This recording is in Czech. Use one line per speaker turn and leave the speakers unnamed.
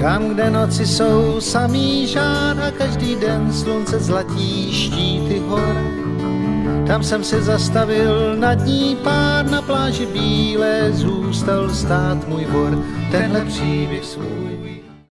Tam, kde noci jsou samý žár a každý den slunce zlatí štíty hor. Tam jsem se zastavil nad ní pár, na pláži bílé zůstal stát můj vor. Tenhle příběh svůj